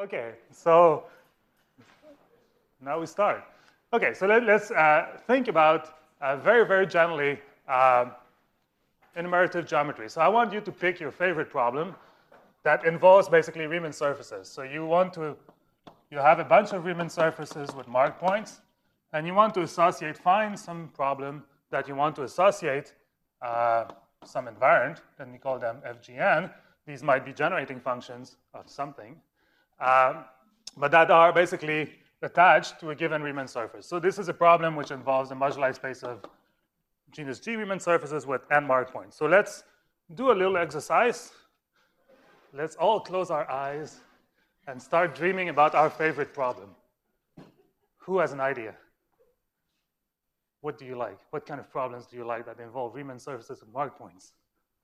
Okay, so now we start. Okay, so let's think about very, very generally enumerative geometry. So I want you to pick your favorite problem that involves basically Riemann surfaces. So you have a bunch of Riemann surfaces with mark points, and you want to find some problem that you want to associate some invariant, and we call them FGN. These might be generating functions of something, but that are basically attached to a given Riemann surface. So this is a problem which involves a moduli space of genus G Riemann surfaces with n mark points. So let's do a little exercise. Let's all close our eyes and start dreaming about our favorite problem. Who has an idea? What do you like? What kind of problems do you like that involve Riemann surfaces with mark points?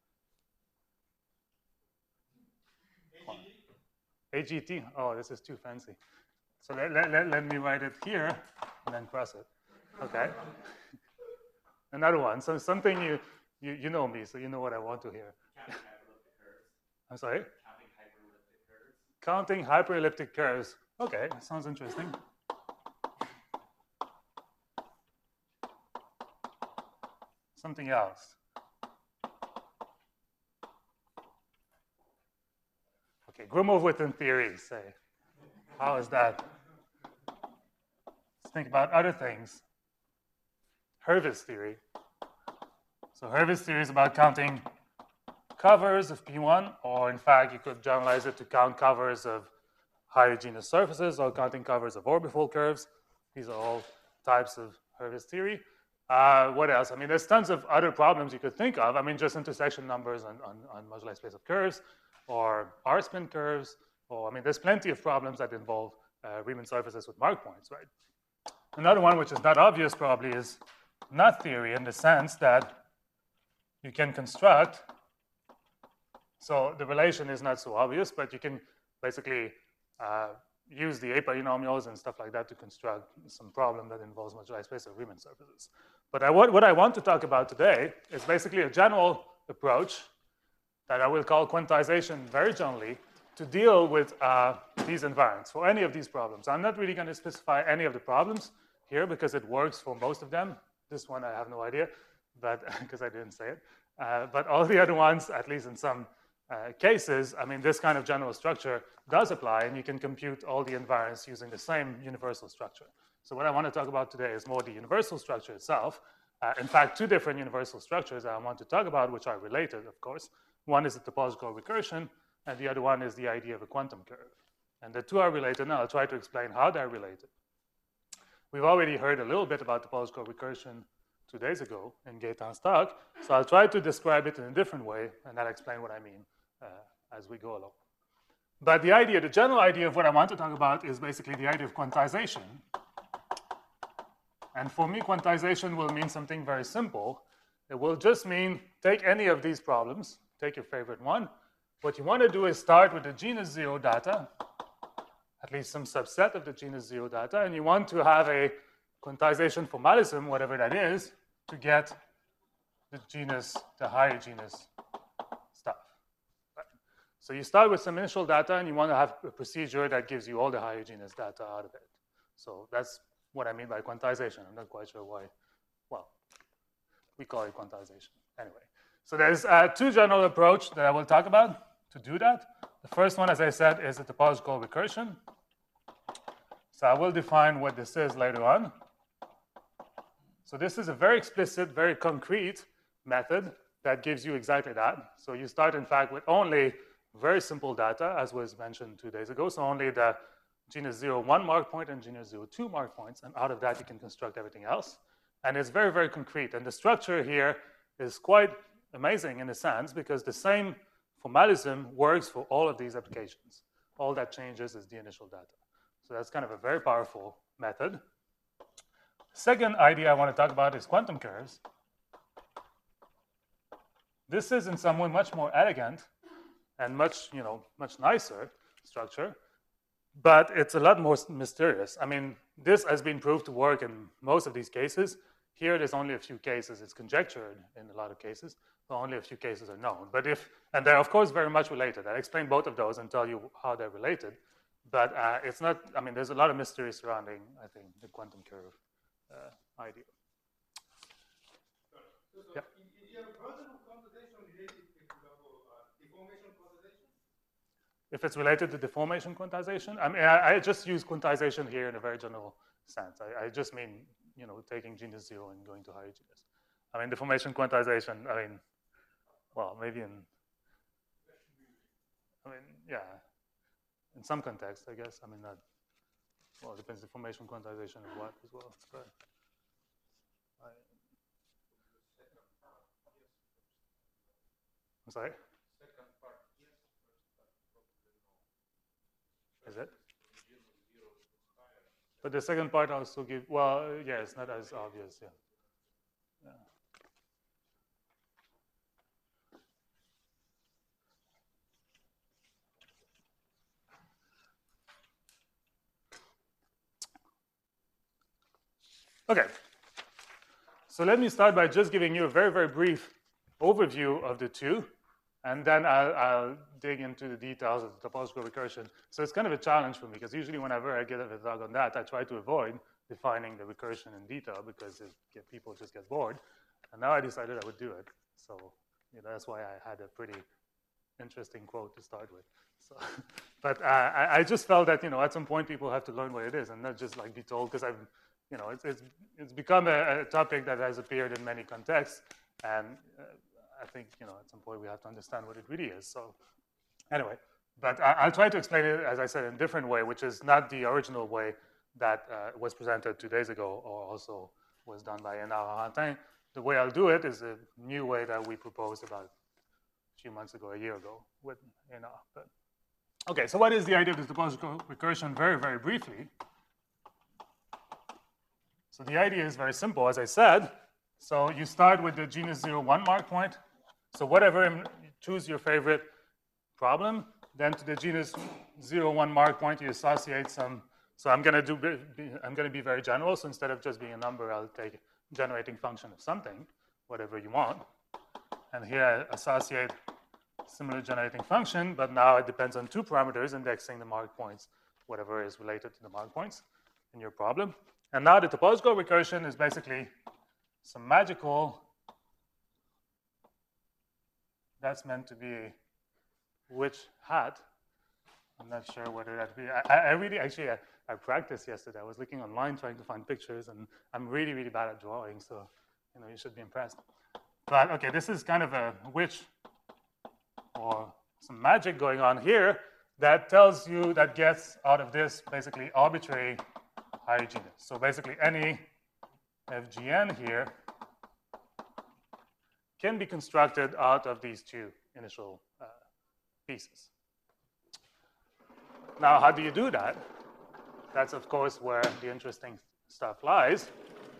AGT? Oh, this is too fancy. So let me write it here and then cross it. Okay. Another one. So something you know me, so you know what I want to hear. I'm sorry? Counting hyperelliptic curves. Okay, that sounds interesting. Something else. Okay, Gromov within theory, say. How is that? Let's think about other things. Hurwitz theory. So Hurwitz theory is about counting covers of P1, or in fact, you could generalize it to count covers of higher genus surfaces or counting covers of orbifold curves. These are all types of Hurwitz theory. What else? I mean, there's tons of other problems you could think of. I mean, just intersection numbers on moduli space of curves, or R-spin curves, or I mean, there's plenty of problems that involve Riemann surfaces with mark points, right? Another one, which is not obvious probably, is knot theory in the sense that you can construct, so the relation is not so obvious, but you can basically use the A polynomials and stuff like that to construct some problem that involves moduli space of Riemann surfaces. But what I want to talk about today is basically a general approach that I will call quantization very generally to deal with these invariants for any of these problems. I'm not really going to specify any of the problems here because it works for most of them. This one I have no idea, but because I didn't say it. But all the other ones, at least in some cases, I mean, this kind of general structure does apply, and you can compute all the invariants using the same universal structure. So what I want to talk about today is more the universal structure itself. In fact, two different universal structures that I want to talk about, which are related, of course. One is the topological recursion, and the other one is the idea of a quantum curve. And the two are related, and I'll try to explain how they're related. We've already heard a little bit about topological recursion 2 days ago in Gaetan's talk, so I'll try to describe it in a different way, and I'll explain what I mean as we go along. But the general idea of what I want to talk about is basically the idea of quantization. And for me, quantization will mean something very simple. It will just mean take any of these problems, take your favorite one. What you want to do is start with the genus 0 data, at least some subset of the genus 0 data, and you want to have a quantization formalism, whatever that is, to get the higher genus stuff. Right? So you start with some initial data, and you want to have a procedure that gives you all the higher genus data out of it. So that's what I mean by quantization. I'm not quite sure why. Well, we call it quantization. Anyway, so there's two general approaches that I will talk about to do that. The first one, as I said, is the topological recursion. So I will define what this is later on. So this is a very explicit, very concrete method that gives you exactly that. So you start, in fact, with only very simple data, as was mentioned 2 days ago. So only the genus 0, 1 mark point and genus 0, 2 mark points. And out of that, you can construct everything else. And it's very, very concrete. And the structure here is quite amazing in a sense because the same formalism works for all of these applications. All that changes is the initial data. So that's kind of a very powerful method. Second idea I want to talk about is quantum curves. This is in some way much more elegant and much nicer structure, but it's a lot more mysterious. I mean, this has been proved to work in most of these cases. Here, there's only a few cases. It's conjectured in a lot of cases, so only a few cases are known. And they're, of course, very much related. I'll explain both of those and tell you how they're related. But it's not, I mean, there's a lot of mystery surrounding, I think, the quantum curve idea. Yeah. Is your version of quantization related to, for example, deformation quantization? If it's related to deformation quantization, I mean, I just use quantization here in a very general sense. I just mean, you know, taking genus 0 and going to higher genus. I mean, deformation quantization, I mean, well, maybe in, I mean, yeah, in some context, I guess. I mean, that, well, it depends. Deformation quantization is what as well. But I'm sorry? Second part, yes. First part, probably no. Is it? But the second part also give, well, yeah, it's not as obvious, yeah. Yeah. Okay. So let me start by just giving you a very, very brief overview of the two, and then I'll dig into the details of the topological recursion. So it's kind of a challenge for me, because usually whenever I get a talk on that, I try to avoid defining the recursion in detail, because people just get bored. And now I decided I would do it. So you know, that's why I had a pretty interesting quote to start with. So, but I just felt that, you know, at some point people have to learn what it is and not just like be told, because I've, you know, it's become a topic that has appeared in many contexts, and I think, you know, at some point we have to understand what it really is. So anyway, but I'll try to explain it, as I said, in a different way, which is not the original way that was presented 2 days ago, or also was done by Hénard Arantin. The way I'll do it is a new way that we proposed about a few months ago, a year ago, with Hénard. But okay, so what is the idea of the topological recursion? Very, very briefly. So the idea is very simple, as I said. So you start with the genus 0, 1 mark point. So whatever, you choose your favorite problem. Then to the genus 0, 1 mark point, you associate some. So I'm going to be very general. So instead of just being a number, I'll take a generating function of something, whatever you want. And here I associate similar generating function, but now it depends on 2 parameters, indexing the mark points, whatever is related to the mark points in your problem. And now the topological recursion is basically some magical, that's meant to be which hat. I'm not sure whether that be. I really, actually, I practiced yesterday. I was looking online trying to find pictures, and I'm really, really bad at drawing, so, you know, you should be impressed. But okay, this is kind of a witch or some magic going on here that tells you, that gets out of this basically arbitrary higher genus. So basically any FGN here can be constructed out of these 2 initial pieces. Now, how do you do that? That's, of course, where the interesting stuff lies.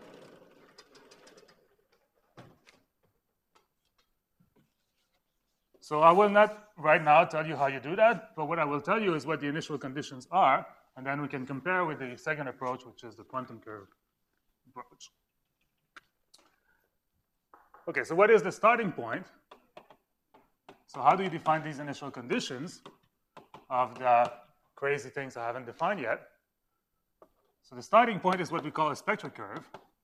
So I will not right now tell you how you do that, but what I will tell you is what the initial conditions are, and then we can compare with the second approach, which is the quantum curve approach. Okay, so what is the starting point? So how do you define these initial conditions of the crazy things I haven't defined yet? So the starting point is what we call a spectral curve.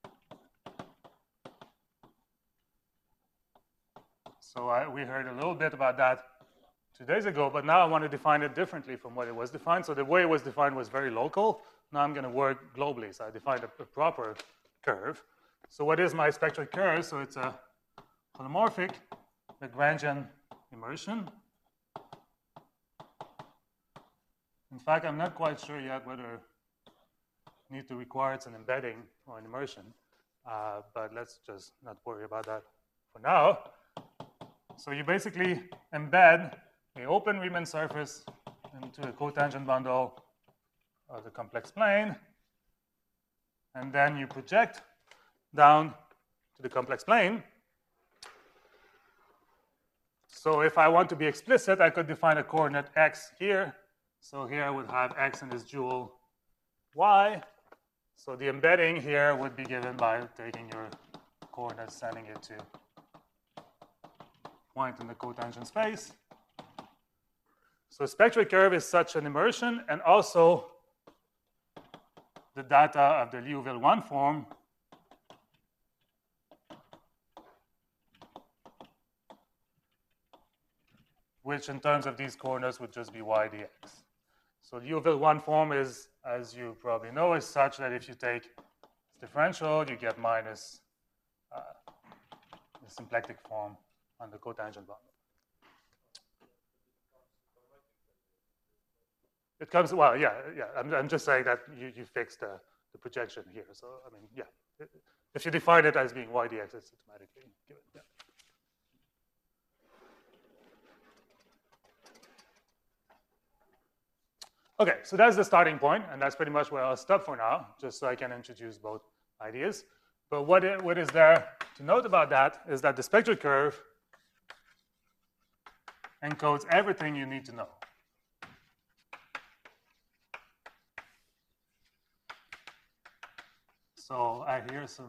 So we heard a little bit about that 2 days ago, but now I want to define it differently from what it was defined. So the way it was defined was very local. Now I'm going to work globally. So I defined a proper curve. So what is my spectral curve? So it's a holomorphic Lagrangian immersion. In fact, I'm not quite sure yet whether I need to require it's an embedding or an immersion, but let's just not worry about that for now. So you basically embed the open Riemann surface into a cotangent bundle of the complex plane, and then you project down to the complex plane. So if I want to be explicit, I could define a coordinate x here. So here I would have x in this dual y. So the embedding here would be given by taking your coordinates, sending it to point in the cotangent space. So spectral curve is such an immersion, and also the data of the Liouville 1 form which in terms of these coordinates would just be y dx. So Liouville 1 form is, as you probably know, is such that if you take this differential, you get minus the symplectic form on the cotangent boundary. It comes, well, yeah. I'm just saying that you fix the projection here. So, I mean, yeah. If you define it as being y dx, it's automatically given. Yeah. Okay, so that's the starting point, and that's pretty much where I'll stop for now, just so I can introduce both ideas. But what is there to note about that is that the spectral curve encodes everything you need to know. So I hear some.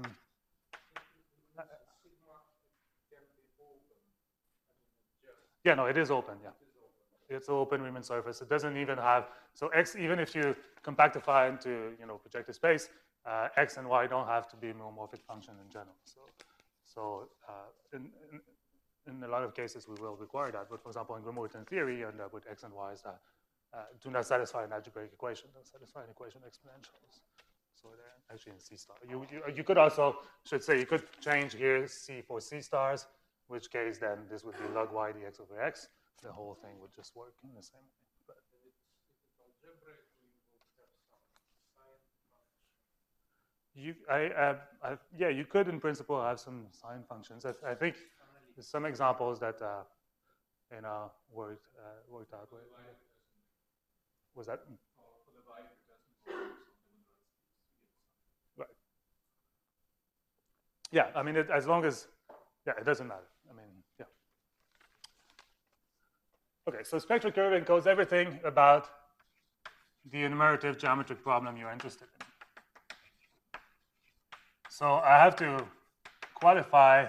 Yeah, no, it is open. Yeah, it's open Riemann surface. It doesn't even have so x. Even if you compactify into projective space, x and y don't have to be homomorphic functions in general. So in a lot of cases we will require that. But for example, in Gromov-Witten theory, you end up with x and y's that do not satisfy an algebraic equation. Don't satisfy an equation exponentials. So they're actually in C star. You could also, you could change here C for C stars, in which case then this would be log y dx over x. The whole thing would just work in the same way. But you could in principle have some sine functions. I think there's some examples that worked out. Was that? Right. Yeah, I mean, as long as, it doesn't matter. I mean, yeah. Okay, so spectral curve encodes everything about the enumerative geometric problem you're interested in. So I have to qualify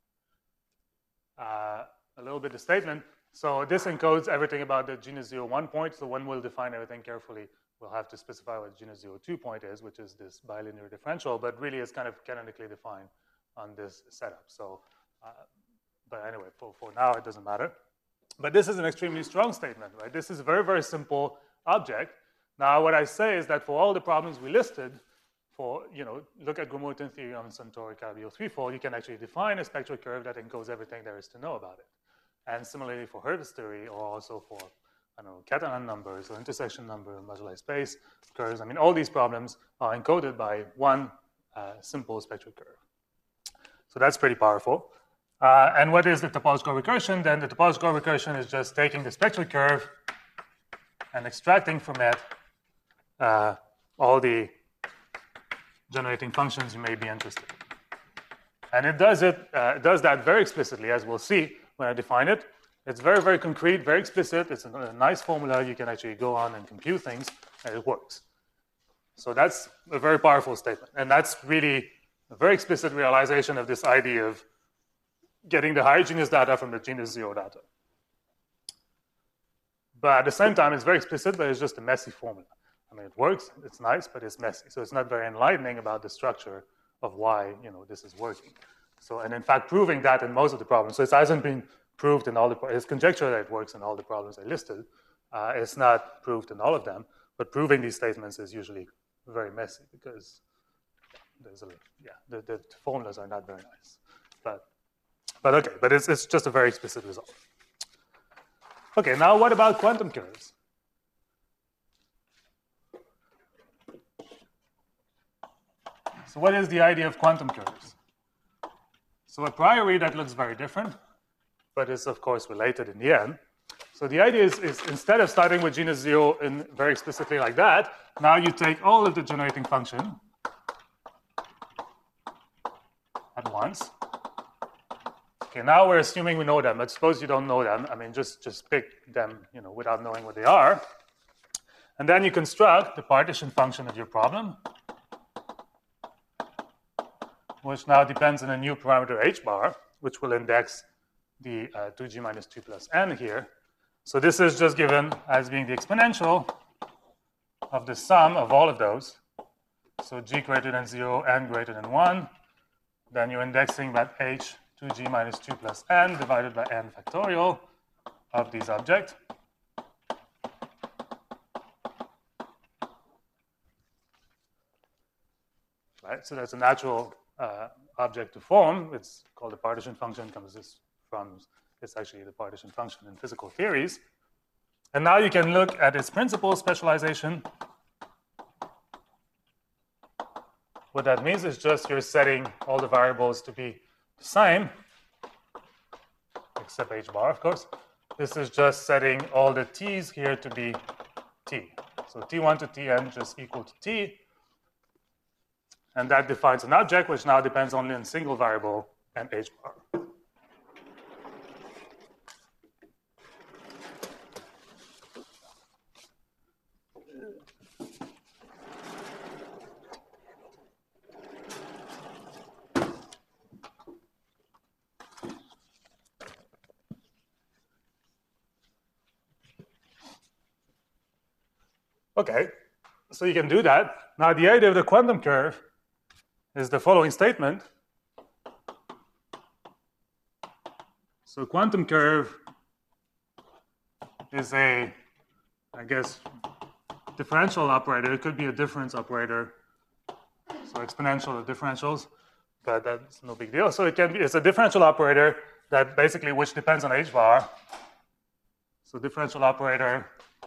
a little bit the statement. So this encodes everything about the genus 0, 1 point. So when we'll define everything carefully, we'll have to specify what genus 0, 2 point is, which is this bilinear differential, but really it's kind of canonically defined on this setup. So, but anyway, for now, it doesn't matter. But this is an extremely strong statement, right? This is a very, very simple object. Now, what I say is that for all the problems we listed, look at Gromov-Witten theory on Suntory Calabi-Yau threefold, you can actually define a spectral curve that encodes everything there is to know about it. And similarly for Hurwitz theory, or also for, Catalan numbers or intersection number in moduli space curves. I mean, all these problems are encoded by one simple spectral curve. So that's pretty powerful. And what is the topological recursion? Then the topological recursion is just taking the spectral curve and extracting from it all the generating functions you may be interested in. And it does that very explicitly, as we'll see when I define it. It's very, very concrete, very explicit. It's a nice formula. You can actually go on and compute things, and it works. So that's a very powerful statement. And that's really a very explicit realization of this idea of getting the higher genus data from the genus 0 data. But at the same time, it's very explicit, but it's just a messy formula. I mean, it works, it's nice, but it's messy. So it's not very enlightening about the structure of why this is working. So, and in fact, proving that in most of the problems, so it hasn't been proved in all the, it's conjecture that it works in all the problems I listed. It's not proved in all of them, but proving these statements is usually very messy because there's the formulas are not very nice. But okay, but it's just a very explicit result. Okay, now what about quantum curves? So what is the idea of quantum curves? So a priori that looks very different, but it's of course related in the end. So the idea is instead of starting with genus 0 and very explicitly like that, now you take all of the generating function at once. Okay, now we're assuming we know them, but suppose you don't know them. I mean, just pick them, without knowing what they are. And then you construct the partition function of your problem, which now depends on a new parameter h bar, which will index the 2g minus 2 plus n here. So this is just given as being the exponential of the sum of all of those. So g greater than 0, n greater than 1. Then you're indexing that h 2g minus 2 plus n divided by n factorial of these objects. Right, so that's a natural object to form. It's called a partition function. It's actually the partition function in physical theories. And now you can look at its principal specialization. What that means is just you're setting all the variables to be the same, except h bar, of course. This is just setting all the t's here to be t. So t1 to tn just equal to t. And that defines an object which now depends only on a single variable and h bar. Okay, so you can do that. Now the idea of the quantum curve is the following statement. So quantum curve is a, I guess, differential operator. It could be a difference operator. So exponential or differentials, but that's no big deal. So it's a differential operator that basically which depends on h bar. So differential operator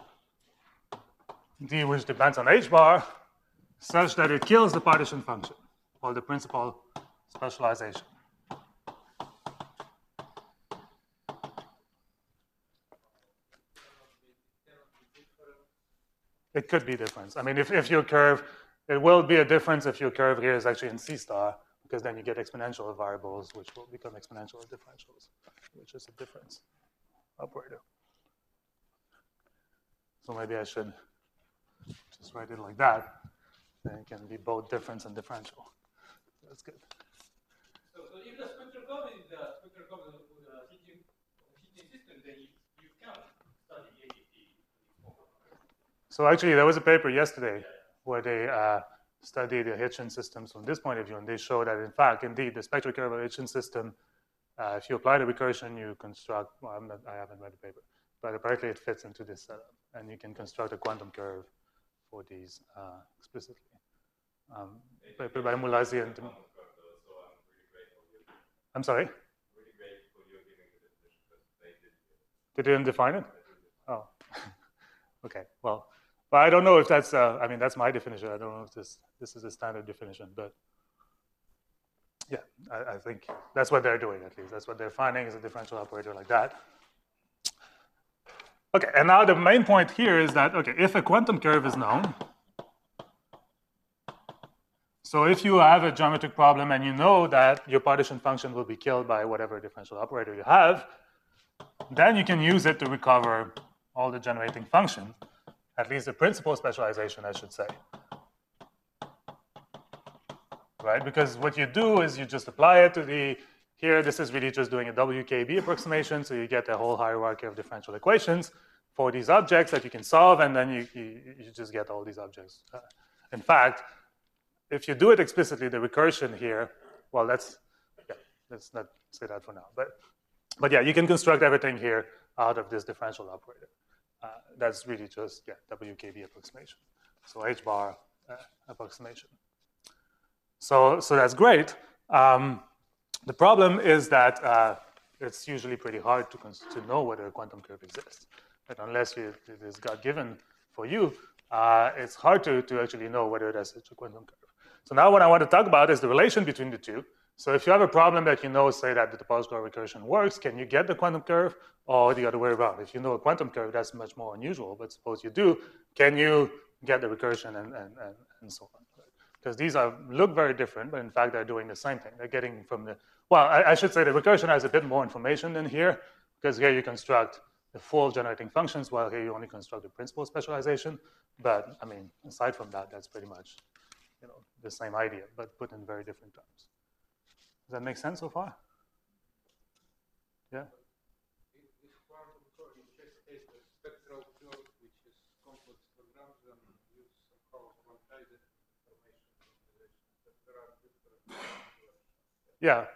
d which depends on h bar such that it kills the partition function or the principal specialization. It could be difference. I mean, if your curve, it will be a difference if your curve here is actually in C star, because then you get exponential variables, which will become exponential differentials, which is a difference operator. So maybe I should just write it like that. Then it can be both difference and differential. That's good. So if the spectral curve is the spectral curve of the heating system, then you can study AGT. So actually, there was a paper yesterday where they studied the Hitchin systems from this point of view, and they showed that, in fact, indeed, the spectral curve of the Hitchin system, if you apply the recursion, you construct, well, I haven't read the paper, but apparently it fits into this setup, and you can construct a quantum curve for these explicitly. Paper by Mulasi and... I'm sorry? They didn't define it? Oh, okay, well, but I don't know if that's, I mean, that's my definition. I don't know if this is a standard definition, but yeah, I think that's what they're doing, at least. That's what they're finding is a differential operator like that. Okay, and now the main point here is that, okay, if a quantum curve is known, so if you have a geometric problem and you know that your partition function will be killed by whatever differential operator you have, then you can use it to recover all the generating function, at least the principal specialization, I should say. Right? Because what you do is you just apply it to the, here this is really just doing a WKB approximation, so you get a whole hierarchy of differential equations for these objects that you can solve, and then you just get all these objects. In fact, if you do it explicitly, the recursion here, well, let's not say that for now. But yeah, you can construct everything here out of this differential operator. That's really just, yeah, WKB approximation. So H bar approximation. So that's great. The problem is that it's usually pretty hard to know whether a quantum curve exists. But unless it is God-given for you, it's hard to actually know whether there's such a quantum curve. So now what I want to talk about is the relation between the two. So if you have a problem that you know, say that the topological recursion works, can you get the quantum curve, or the other way around? If you know a quantum curve, that's much more unusual, but suppose you do, can you get the recursion and so on? Because these look very different, but in fact they're doing the same thing. They're getting from the, well, I should say the recursion has a bit more information than here, because here you construct the full generating functions, while here you only construct the principal specialization. But I mean, aside from that, that's pretty much, you know, the same idea, but put in very different terms. Does that make sense so far? Yeah? This quantum curve, in this case, Yeah.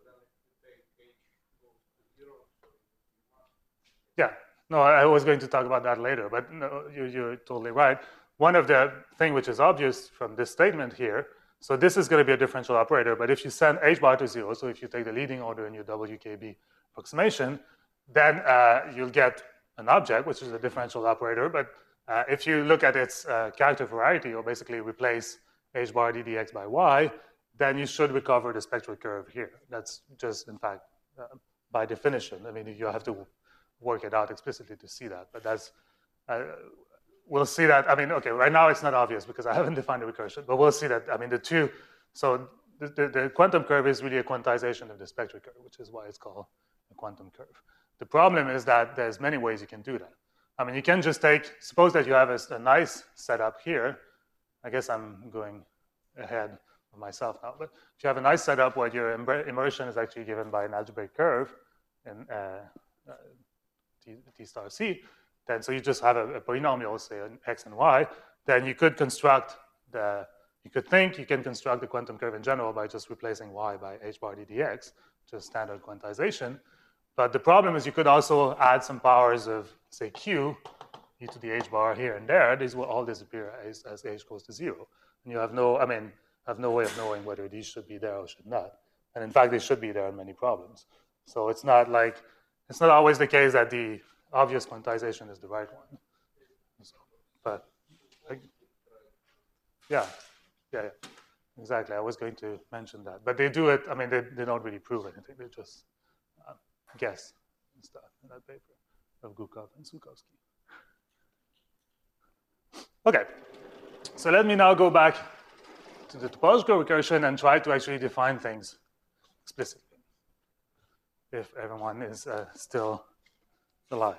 Yeah. No, I was going to talk about that later, but no, you're totally right. One of the thing which is obvious from this statement here, so this is going to be a differential operator, but if you send h bar to 0, so if you take the leading order in your WKB approximation, then you'll get an object, which is a differential operator, but if you look at its character variety, or basically replace h bar ddx by y, then you should recover the spectral curve here. That's just, in fact, by definition. I mean, you have to work it out explicitly to see that, but that's, we'll see that. I mean, okay, right now it's not obvious because I haven't defined the recursion, but we'll see that. I mean, the two, so the quantum curve is really a quantization of the spectral curve, which is why it's called a quantum curve. The problem is that there's many ways you can do that. I mean, you can just take, suppose that you have a nice setup here. I guess I'm going ahead of myself now, but if you have a nice setup where your immersion is actually given by an algebraic curve in T star C, then so you just have a polynomial, say an x and y, then you could construct you could think you can construct the quantum curve in general by just replacing y by h bar ddx, just standard quantization. But the problem is you could also add some powers of, say, q, e to the h bar here and there. These will all disappear as h goes to 0. And you have no, I mean, have no way of knowing whether these should be there or should not. And in fact, they should be there in many problems. So it's not like, it's not always the case that the obvious quantization is the right one. So, but, yeah, exactly. I was going to mention that. But they do it, I mean, they don't really prove anything. They just guess and stuff in that paper of Gukov and Sukovsky. Okay, so let me now go back to the topological recursion and try to actually define things explicitly, if everyone is still alive.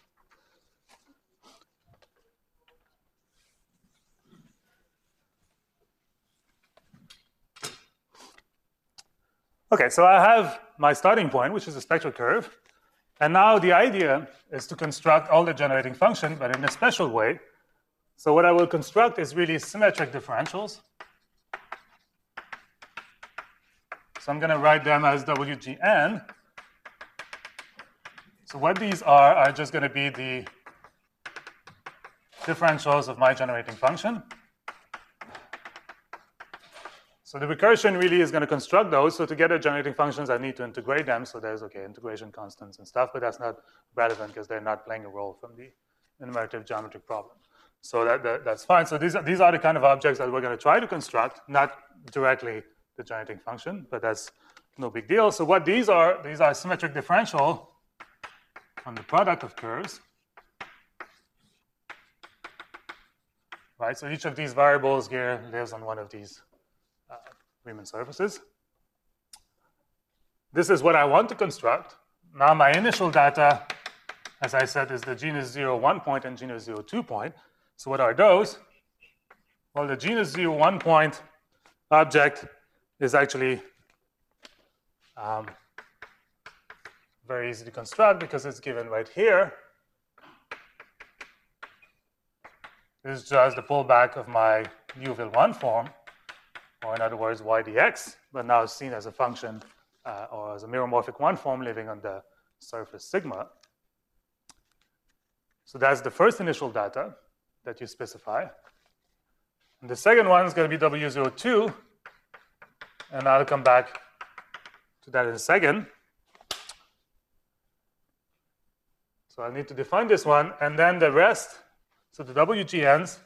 Okay, so I have my starting point, which is a spectral curve. And now the idea is to construct all the generating function, but in a special way. So what I will construct is really symmetric differentials. So I'm going to write them as WGN. So what these are just going to be the differentials of my generating function. So the recursion really is going to construct those. So to get the generating functions, I need to integrate them. So there's, okay, integration constants and stuff, but that's not relevant because they're not playing a role from the enumerative geometric problem. So that's fine. So these are the kind of objects that we're going to try to construct, not directly the generating function, but that's no big deal. So what these are symmetric differential on the product of curves. Right, so each of these variables here lives on one of these Riemann surfaces. This is what I want to construct. Now my initial data, as I said, is the genus 0, 1 point and genus 0, 2 point. So what are those? Well, the genus 0, 1 point object is actually very easy to construct because it's given right here. This is just the pullback of my Liouville-1 form, or in other words, y dx, but now seen as a function or as a meromorphic 1 form living on the surface sigma. So that's the first initial data that you specify. And the second one is going to be W02, and I'll come back to that in a second. So I need to define this one, and then the rest, so the WGNs,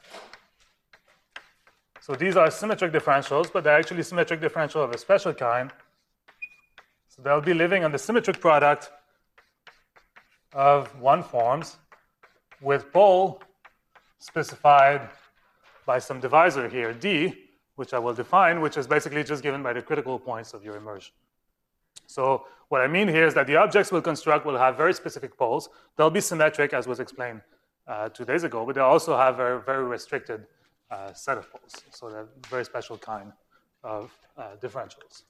so these are symmetric differentials, but they're actually symmetric differential of a special kind. So they'll be living on the symmetric product of 1 forms with pole specified by some divisor here, D, which I will define, which is basically just given by the critical points of your immersion. So what I mean here is that the objects we'll construct will have very specific poles. They'll be symmetric, as was explained 2 days ago, but they also have a very restricted set of poles. So they're a very special kind of differentials.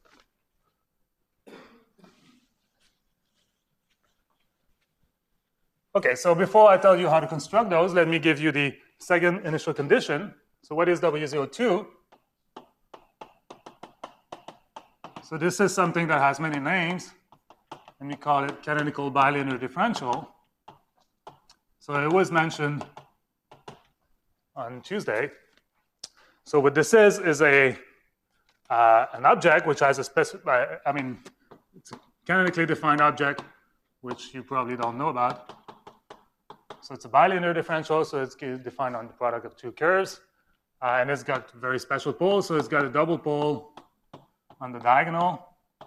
Okay, so before I tell you how to construct those, let me give you the second initial condition. So what is W02? So this is something that has many names, and we call it canonical bilinear differential. So it was mentioned on Tuesday. So what this is an object which has a specific, it's a canonically defined object, which you probably don't know about. So it's a bilinear differential, so it's defined on the product of two curves. And it's got very special poles, so it's got a double pole on the diagonal.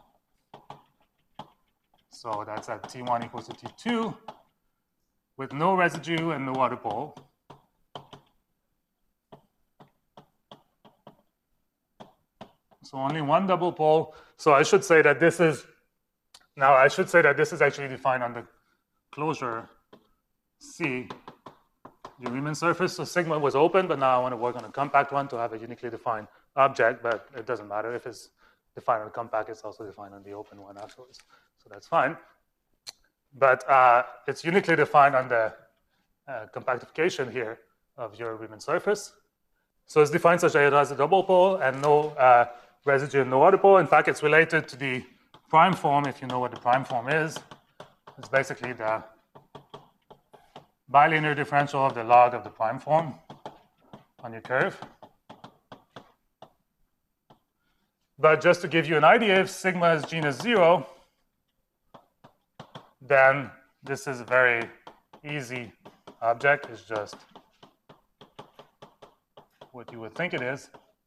So that's at T1 equals to T2 with no residue and no other pole. So only one double pole. So I should say that this is actually defined on the closure C, the Riemann surface. So sigma was open, but now I want to work on a compact one to have a uniquely defined object, but it doesn't matter. If it's defined on the compact, it's also defined on the open one afterwards. So that's fine. But it's uniquely defined on the compactification here of your Riemann surface. So it's defined such that it has a double pole and no residue and no other pole. In fact, it's related to the prime form, if you know what the prime form is. It's basically the bilinear differential of the log of the prime form on your curve. But just to give you an idea, if sigma is genus 0, then this is a very easy object. It's just what you would think it is.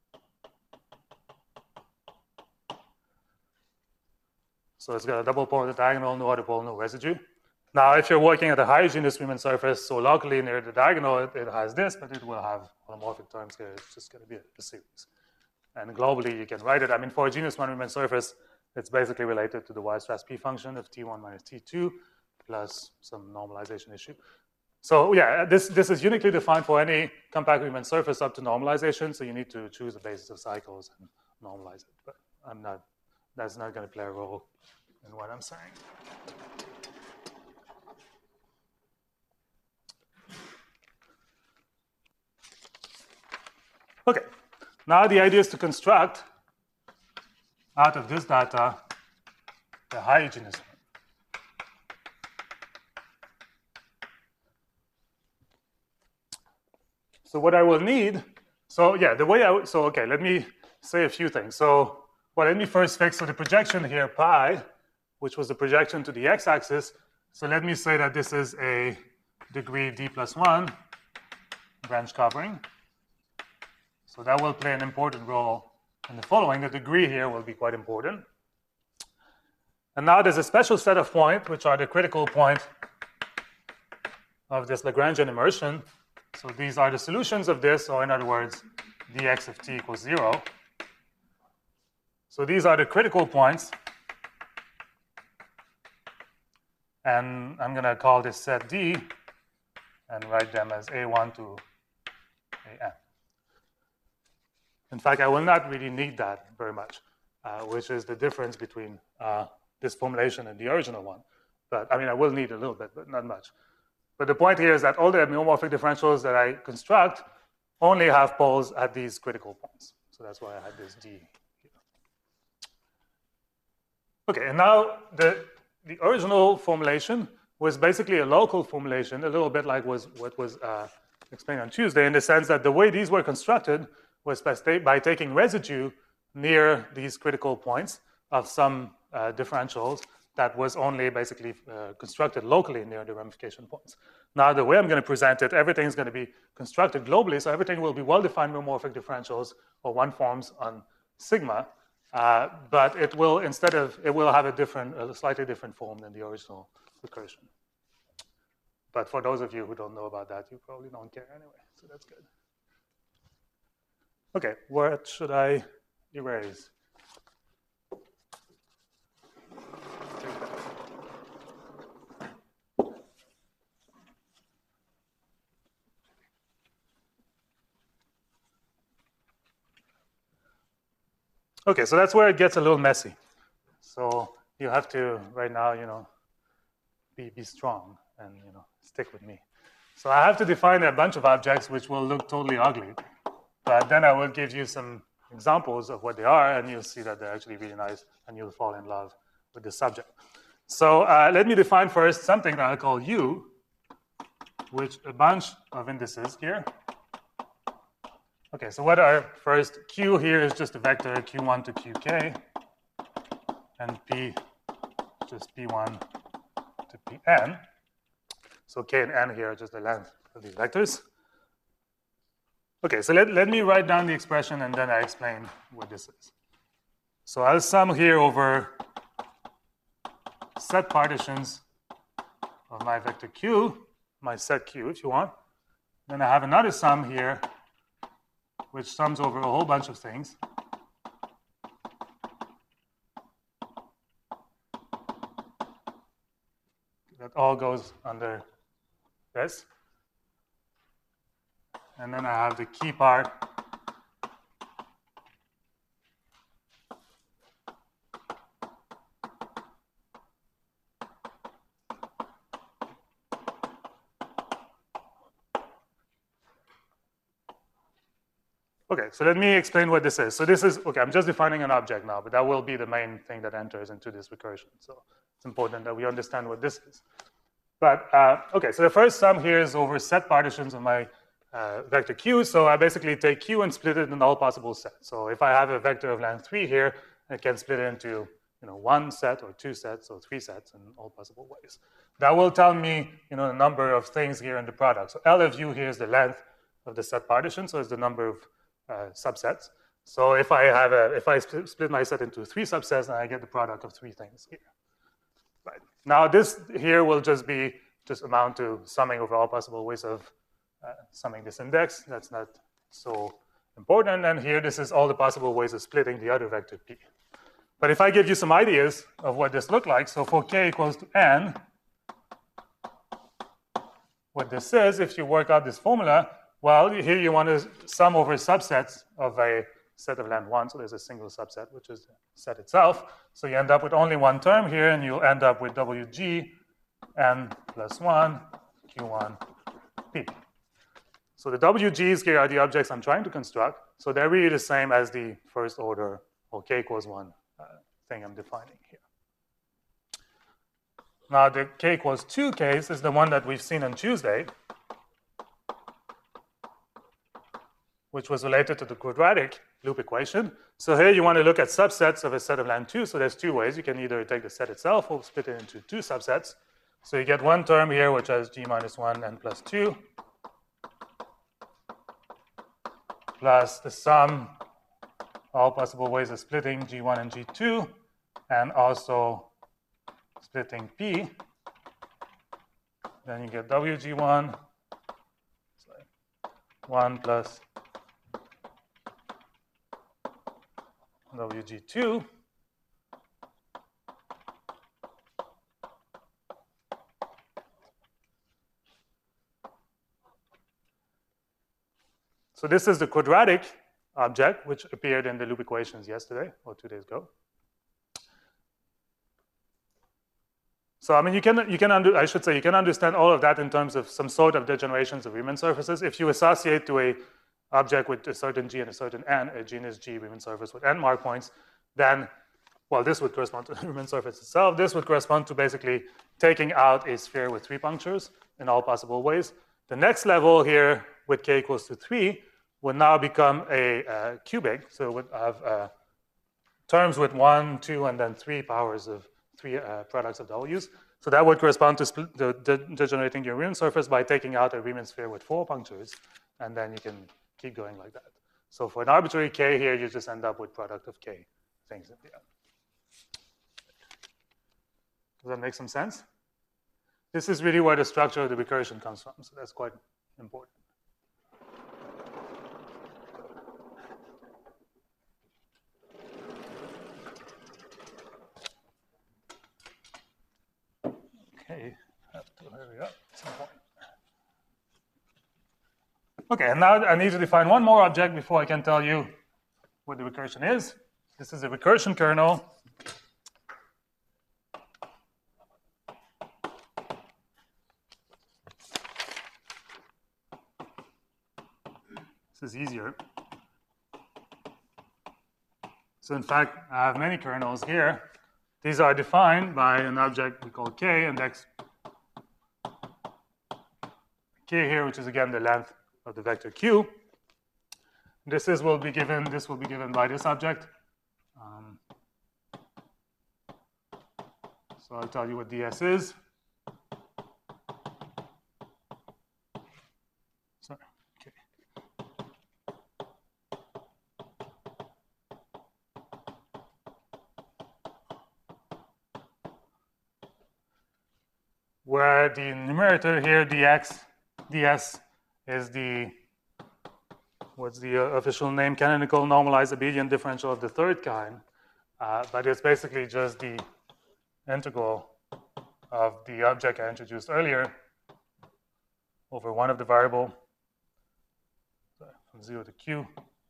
So it's got a double pole at the diagonal, no other pole, no residue. Now, if you're working at a high genus Riemann surface, so locally near the diagonal, it has this, but it will have holomorphic terms here. It's just going to be a series. And globally, you can write it. I mean, for a genus 1 Riemann surface, it's basically related to the Weierstrass P function of T1 minus T2 plus some normalization issue. So yeah, this is uniquely defined for any compact Riemann surface up to normalization. So you need to choose a basis of cycles and normalize it. But that's not going to play a role in what I'm saying. Okay, now the idea is to construct out of this data the high genus one. So what I will need, let me say a few things. So, well, let me first fix the projection here, pi, which was the projection to the x-axis. So let me say that this is a degree d+1 branch covering. So that will play an important role in the following. The degree here will be quite important. And now there's a special set of points, which are the critical point of this Lagrangian immersion. So these are the solutions of this, or in other words, dx of t equals 0. So these are the critical points. And I'm going to call this set D and write them as A1 to AN. In fact, I will not really need that very much, which is the difference between this formulation and the original one. But I mean, I will need a little bit, but not much. But the point here is that all the homeomorphic differentials that I construct only have poles at these critical points. So that's why I had this D here. Okay, and now the original formulation was basically a local formulation, a little bit like what was explained on Tuesday, in the sense that the way these were constructed was by taking residue near these critical points of some differentials that was only basically constructed locally near the ramification points. Now, the way I'm going to present it, everything is going to be constructed globally, so everything will be well-defined homeomorphic differentials or one forms on sigma, but it will have a slightly different form than the original recursion. But for those of you who don't know about that, you probably don't care anyway, so that's good. Okay, what should I erase? Okay, so that's where it gets a little messy. So you have to, right now, be strong and, stick with me. So I have to define a bunch of objects which will look totally ugly. But then I will give you some, examples of what they are, and you'll see that they're actually really nice, and you'll fall in love with the subject. So let me define first something that I call U, which a bunch of indices here. Okay, so what are first? Q here is just a vector Q1 to Qk, and P just P1 to Pn. So K and N here are just the length of these vectors. Okay, so let me write down the expression and then I explain what this is. So I'll sum here over set partitions of my vector Q, my set Q if you want. Then I have another sum here which sums over a whole bunch of things. That all goes under this. And then I have the key part. Okay, so let me explain what this is. So this is, okay, I'm just defining an object now, but that will be the main thing that enters into this recursion. So it's important that we understand what this is. But, okay, so the first sum here is over set partitions of my vector Q. So I basically take Q and split it in all possible sets. So if I have a vector of length 3 here, I can split it into one set or two sets or three sets in all possible ways. That will tell me the number of things here in the product. So L of U here is the length of the set partition, so it's the number of subsets. So if I split my set into three subsets, then I get the product of three things here. Right. Now this here will just amount to summing over all possible ways of summing this index. That's not so important. And here this is all the possible ways of splitting the other vector P. But if I give you some ideas of what this looks like, so for K equals to N, what this is, if you work out this formula, well, here you want to sum over subsets of a set of length 1. So there's a single subset, which is the set itself. So you end up with only one term here, and you'll end up with WG N plus 1 Q1 P. So the WGs here are the objects I'm trying to construct. So they're really the same as the first order, or K equals 1 thing I'm defining here. Now the K equals 2 case is the one that we've seen on Tuesday, which was related to the quadratic loop equation. So here you want to look at subsets of a set of length 2. So there's two ways. You can either take the set itself or split it into two subsets. So you get one term here, which has G minus 1 and plus 2, plus the sum, all possible ways of splitting G1 and G2, and also splitting P. Then you get WG1, 1 plus WG2. So this is the quadratic object, which appeared in the loop equations yesterday or 2 days ago. So I mean, you can understand all of that in terms of some sort of degenerations of Riemann surfaces. If you associate to a object with a certain G and a certain N, a genus G Riemann surface with N mark points, then, well, this would correspond to the Riemann surface itself. This would correspond to basically taking out a sphere with 3 punctures in all possible ways. The next level here with K equals to 3 would now become a cubic. So it would have terms with 1, 2, and then 3 powers of 3 products of W's. So that would correspond to degenerating your Riemann surface by taking out a Riemann sphere with 4 punctures, and then you can keep going like that. So for an arbitrary K here, you just end up with product of K things at the end. Does that make some sense? This is really where the structure of the recursion comes from, so that's quite important. Okay, have to hurry up at some point. Okay, and now I need to define one more object before I can tell you what the recursion is. This is a recursion kernel. This is easier. So in fact, I have many kernels here. These are defined by an object we call k, index k here, which is again the length of the vector q. This will be given by this object. So I'll tell you what ds is. Sorry. Okay. Where the numerator here, ds is the, what's the official name? Canonical normalized abelian differential of the third kind. But it's basically just the integral of the object I introduced earlier over one of the variable, from 0 to q.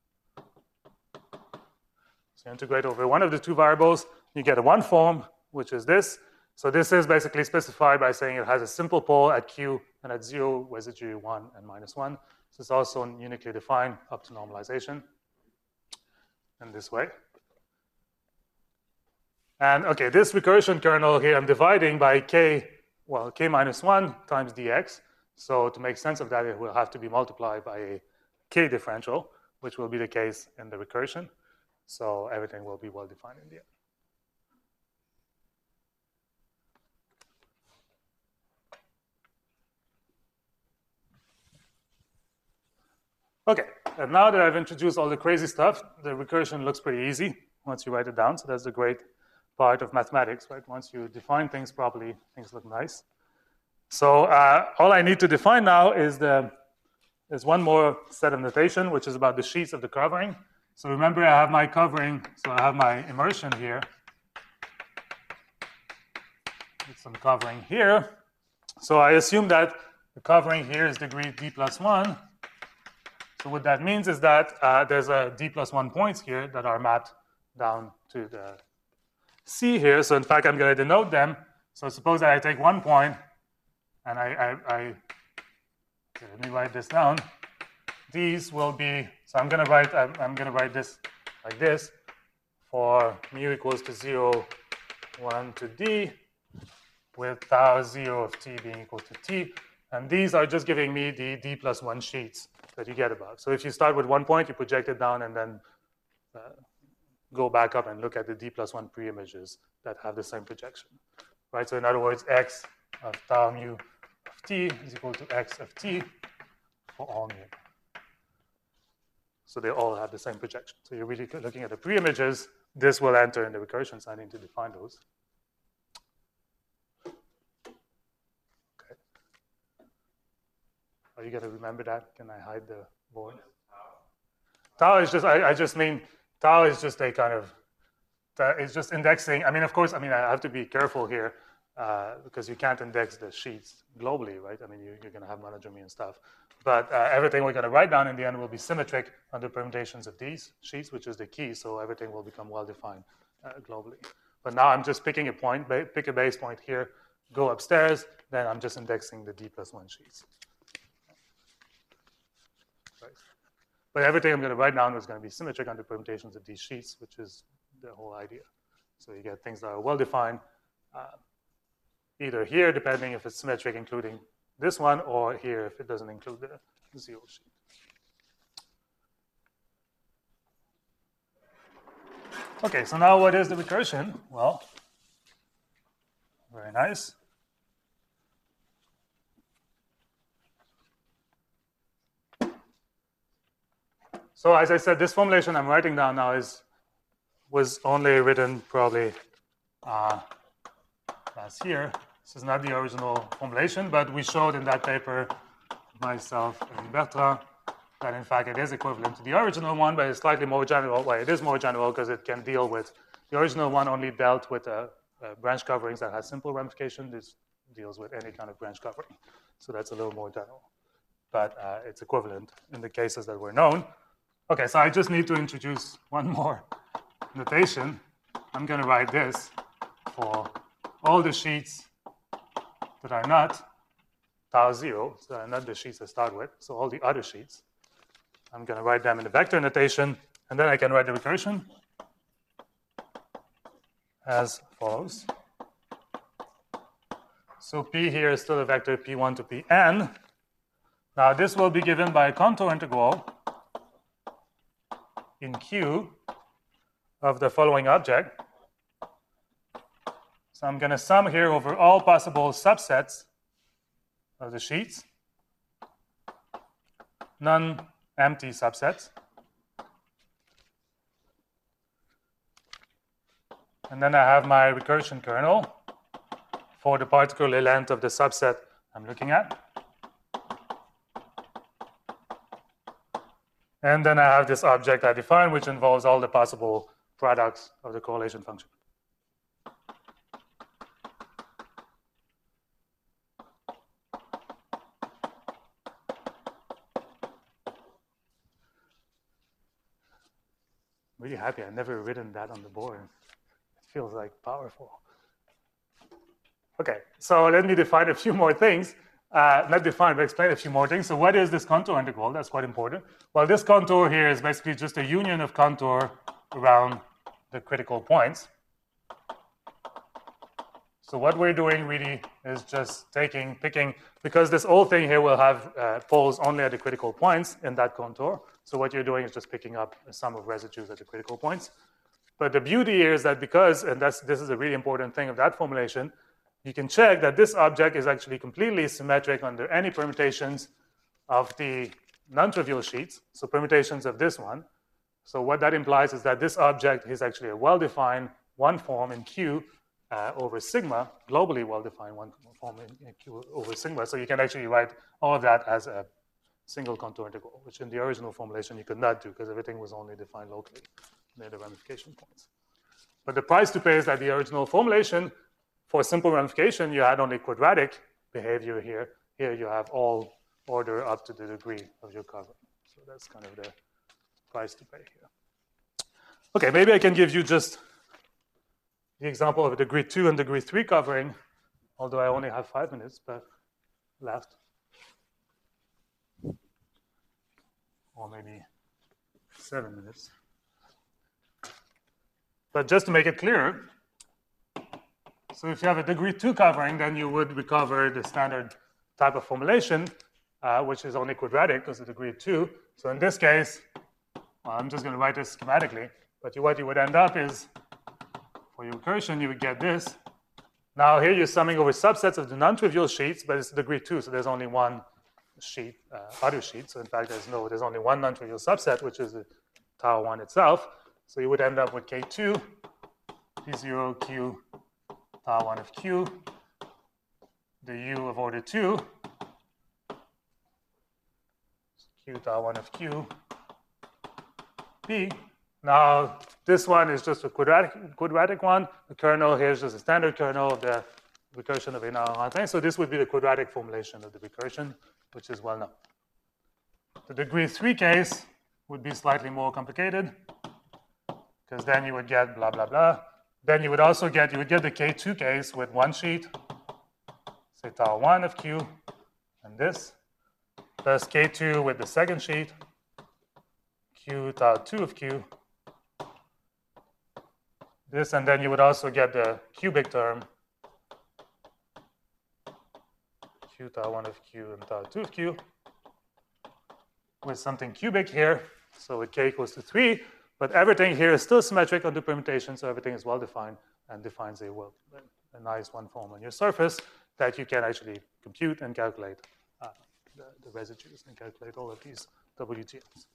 So integrate over one of the two variables, you get a one form, which is this. So this is basically specified by saying it has a simple pole at q and at 0 residue 1 and -1. So it's also uniquely defined up to normalization in this way. And okay, this recursion kernel here I'm dividing by k, well, k minus 1 times dx. So to make sense of that, it will have to be multiplied by a k differential, which will be the case in the recursion. So everything will be well defined in the end. Okay, and now that I've introduced all the crazy stuff, the recursion looks pretty easy once you write it down. So that's the great part of mathematics, right? Once you define things properly, things look nice. So all I need to define now is there's one more set of notation, which is about the sheets of the covering. So remember, I have my covering, so I have my immersion here. With some covering here. So I assume that the covering here is degree d plus 1. So what that means is that there's a d plus 1 points here that are mapped down to the C here. So in fact, I'm going to denote them. So suppose that I take 1 point, and okay, let me write this down. These will be, so I'm going to write this like this for mu equals to 0, 1 to d, with tau 0 of t being equal to t. And these are just giving me the d plus 1 sheets that you get above. So if you start with 1 point, you project it down and then go back up and look at the d plus 1 pre-images that have the same projection, right? So in other words, x of tau mu of t is equal to x of t for all mu. So they all have the same projection. So you're really looking at the pre-images. This will enter in the recursion, so I need to define those. Okay. Are you going to remember that? Can I hide the board? Tau is just, I just mean, tau is just a kind of, it's just indexing. I mean, of course, I have to be careful here because you can't index the sheets globally, right? I mean, you're going to have monotomy and stuff. But everything we're going to write down in the end will be symmetric under permutations of these sheets, which is the key. So everything will become well-defined globally. But now I'm just picking a point, pick a base point here, go upstairs, then I'm just indexing the d plus 1 sheets. Right. But everything I'm going to write down is going to be symmetric under permutations of these sheets, which is the whole idea. So you get things that are well-defined, either here, depending if it's symmetric, including this one, or here if it doesn't include the 0 sheet. Okay, so now what is the recursion? Well, very nice. So as I said, this formulation I'm writing down now was only written probably last year. This is not the original formulation, but we showed in that paper, myself and Bertrand, that in fact it is equivalent to the original one, but it's slightly more general. Well, it is more general because it can deal with, the original one only dealt with branch coverings that has simple ramification. This deals with any kind of branch covering. So that's a little more general, but it's equivalent in the cases that were known. Okay, so I just need to introduce one more notation. I'm going to write this for all the sheets that are not tau 0, so are not the sheets I start with, so all the other sheets. I'm going to write them in the vector notation, and then I can write the recursion. as follows. So P here is still a vector P1 to Pn. Now this will be given by a contour integral in Q of the following object. So I'm going to sum here over all possible subsets of the sheets, non-empty subsets. And then I have my recursion kernel for the particular length of the subset I'm looking at. And then I have this object I define, which involves all the possible products of the correlation function. I'm really happy I've never written that on the board. It feels like powerful. Okay, so let me define a few more things. Not define, but explain a few more things. So what is this contour integral? That's quite important. Well, this contour here is basically just a union of contour around the critical points. So what we're doing really is just picking, because this whole thing here will have poles only at the critical points in that contour. So what you're doing is just picking up a sum of residues at the critical points. But the beauty here is that because, and this is a really important thing of that formulation, you can check that this object is actually completely symmetric under any permutations of the non-trivial sheets, so permutations of this one. So what that implies is that this object is actually a well-defined one form in Q over sigma, globally well-defined one form in Q over sigma. So you can actually write all of that as a single contour integral, which in the original formulation you could not do because everything was only defined locally near the ramification points. But the price to pay is that the original formulation, for simple ramification, you had only quadratic behavior here. Here you have all order up to the degree of your cover. So that's kind of the price to pay here. Okay, maybe I can give you just the example of a degree 2 and degree 3 covering, although I only have 5 minutes left. Or maybe 7 minutes. But just to make it clearer, so if you have a degree 2 covering, then you would recover the standard type of formulation, which is only quadratic because of degree 2. So in this case, well, I'm just going to write this schematically. But what you would end up is, for your recursion, you would get this. Now here you're summing over subsets of the non-trivial sheets, but it's degree 2, so there's only one sheet, other sheet. So in fact, there's only one non-trivial subset, which is the tau 1 itself. So you would end up with K2, P0, Q, tau 1 of Q, the U of order 2, Q tau 1 of Q, P. Now, this one is just a quadratic one. The kernel here is just a standard kernel of the recursion of Hénard-Rantin. So this would be the quadratic formulation of the recursion, which is well known. The degree 3 case would be slightly more complicated, because then you would get blah, blah, blah. Then you would also get, the K2 case with one sheet, say tau 1 of Q, and this, plus K2 with the second sheet, Q tau 2 of Q, this, and then you would also get the cubic term, Q tau 1 of Q and tau 2 of Q, with something cubic here, so with K equals to 3, but everything here is still symmetric on the permutation, so everything is well-defined and defines a nice one form on your surface that you can actually compute and calculate the residues and calculate all of these WTMs.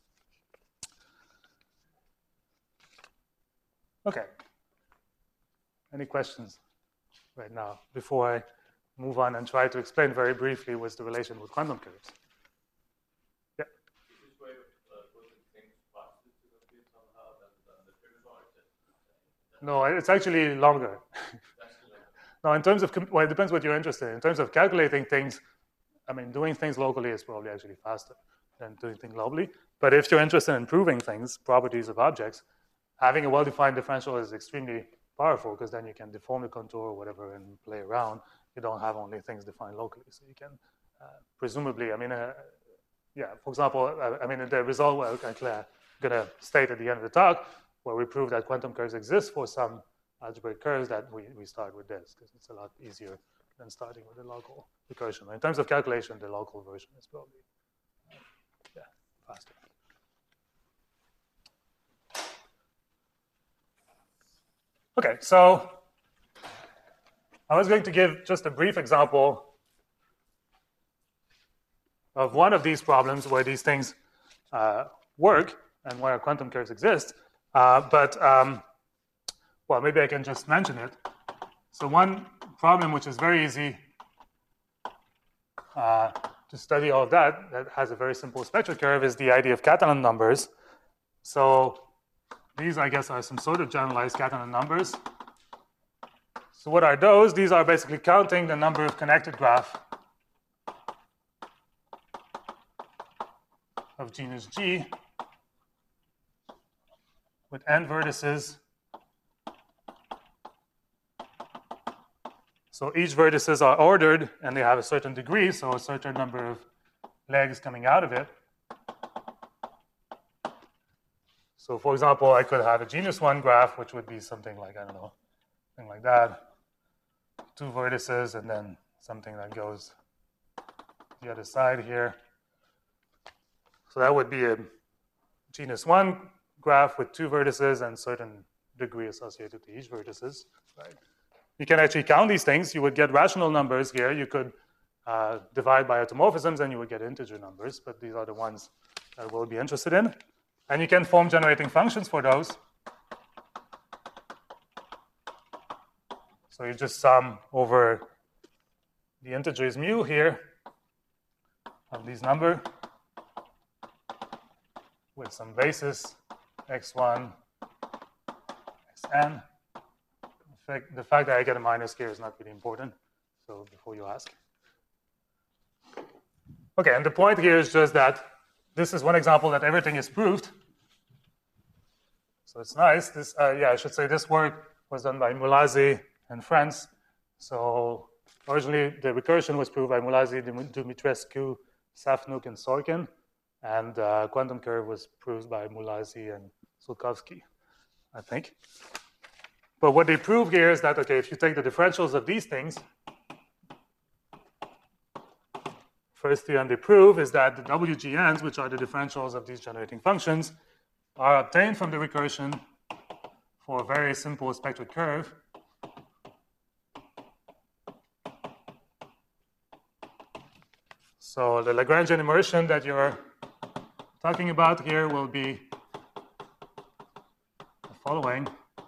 Okay. Any questions right now before I move on and try to explain very briefly what's the relation with quantum curves? Yeah. Is this way of putting things faster to compute somehow than the trivial, or just No, it's actually longer. No, in terms of, well, it depends what you're interested in. In terms of calculating things, I mean, doing things locally is probably actually faster than doing things globally. But if you're interested in proving things, properties of objects, having a well-defined differential is extremely powerful, because then you can deform the contour or whatever and play around. You don't have only things defined locally. So you can presumably, I mean, yeah, for example, I mean, the result I'm going to state at the end of the talk, where we prove that quantum curves exist for some algebraic curves that we start with this, because it's a lot easier than starting with the local recursion. In terms of calculation, the local version is probably faster. Okay, so I was going to give just a brief example of one of these problems where these things work and where quantum curves exist. Well, maybe I can just mention it. So one problem which is very easy to study all of that has a very simple spectral curve is the idea of Catalan numbers. So these, I guess, are some sort of generalized Catalan numbers. So what are those? These are basically counting the number of connected graph of genus G with n vertices. So each vertices are ordered and they have a certain degree, so a certain number of legs coming out of it. So for example, I could have a genus 1 graph, which would be something like, I don't know, something like that. 2 vertices and then something that goes the other side here. So that would be a genus 1 graph with 2 vertices and certain degree associated to each vertices, right? You can actually count these things. You would get rational numbers here. You could divide by automorphisms and you would get integer numbers, but these are the ones that we'll be interested in. And you can form generating functions for those. So you just sum over the integers mu here of these number with some basis x1, xn. The fact that I get a minus here is not really important, so before you ask. Okay, and the point here is just that this is one example that everything is proved. So it's nice. This, I should say this work was done by Mulasi and friends. So originally the recursion was proved by Mulasi, Dumitrescu, Safnuk, and Sorkin. And quantum curve was proved by Mulasi and Sulkowski, I think. But what they prove here is that, okay, if you take the differentials of these things, first theorem they prove is that the WGNs, which are the differentials of these generating functions, are obtained from the recursion for a very simple spectral curve. So the Lagrangian immersion that you're talking about here will be the following.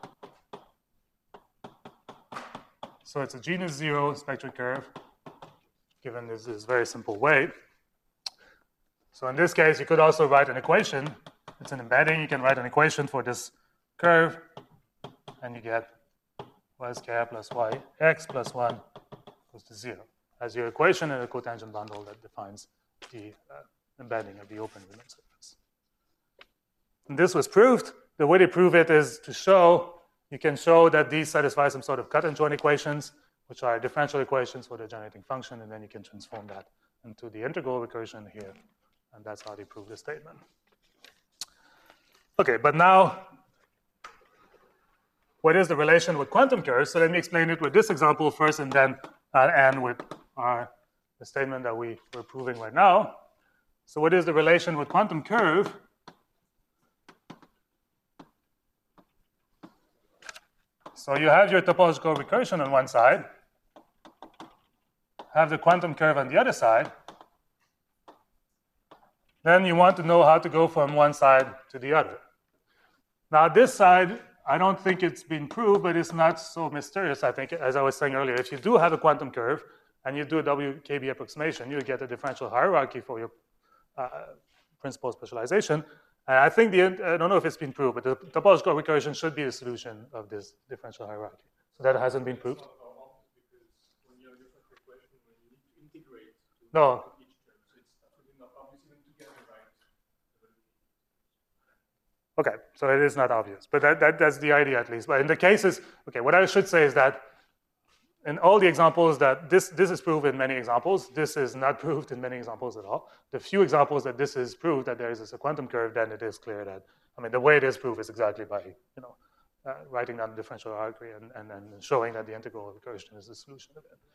So it's a genus 0 spectral curve, given this very simple way. So in this case, you could also write an equation. It's an embedding. You can write an equation for this curve, and you get y squared plus yx plus 1 equals to 0 as your equation in a cotangent bundle that defines the embedding of the open Riemann surface. And this was proved. The way they prove it is to show, you can show that these satisfy some sort of cut and join equations, which are differential equations for the generating function, and then you can transform that into the integral recursion here. And that's how they prove the statement. Okay, but now, what is the relation with quantum curves? So let me explain it with this example first, and then end with the statement that we're proving right now. So what is the relation with quantum curve? So you have your topological recursion on one side, have the quantum curve on the other side. Then you want to know how to go from one side to the other. Now this side, I don't think it's been proved, but it's not so mysterious, I think, as I was saying earlier. If you do have a quantum curve and you do a WKB approximation, you get a differential hierarchy for your principal specialization. And I think I don't know if it's been proved, but the topological recursion should be the solution of this differential hierarchy. So that hasn't been proved. No. Okay, so it is not obvious, but that's the idea at least. But in the cases, okay, what I should say is that in all the examples that this is proved in many examples, this is not proved in many examples at all. The few examples that this is proved that there is a quantum curve, then it is clear that, I mean, the way it is proved is exactly by, writing down the differential hierarchy and then showing that the integral of recursion is the solution of it.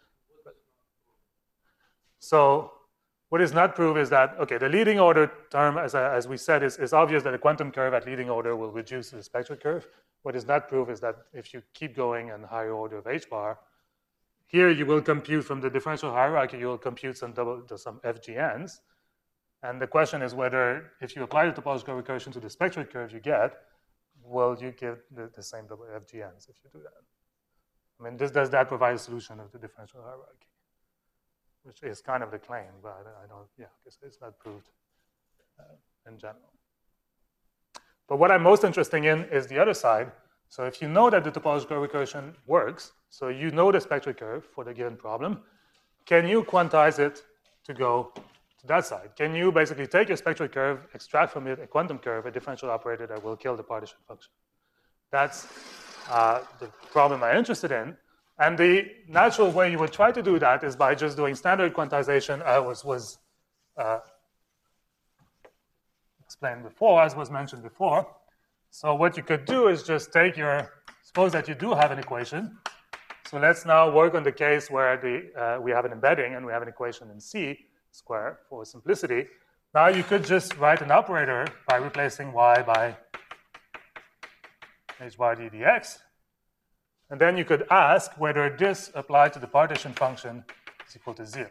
So what is not proved is that, okay, the leading order term, as we said, is obvious that a quantum curve at leading order will reduce the spectral curve. What is not proved is that if you keep going in higher order of h bar, here you will compute from the differential hierarchy, you will compute some FGNs. And the question is whether, if you apply the topological recursion to the spectral curve you get, will you get the same double FGNs if you do that? I mean, does that provide a solution of the differential hierarchy? Which is kind of the claim, but I don't, yeah, because it's not proved in general. But what I'm most interested in is the other side. So if you know that the topological recursion works, so you know the spectral curve for the given problem, can you quantize it to go to that side? Can you basically take your spectral curve, extract from it a quantum curve, a differential operator that will kill the partition function? That's the problem I'm interested in. And the natural way you would try to do that is by just doing standard quantization, as was explained before, as was mentioned before. So what you could do is just take your, suppose that you do have an equation. So let's now work on the case where we have an embedding and we have an equation in C square for simplicity. Now you could just write an operator by replacing y by h bar d dx. And then you could ask whether this applied to the partition function is equal to 0.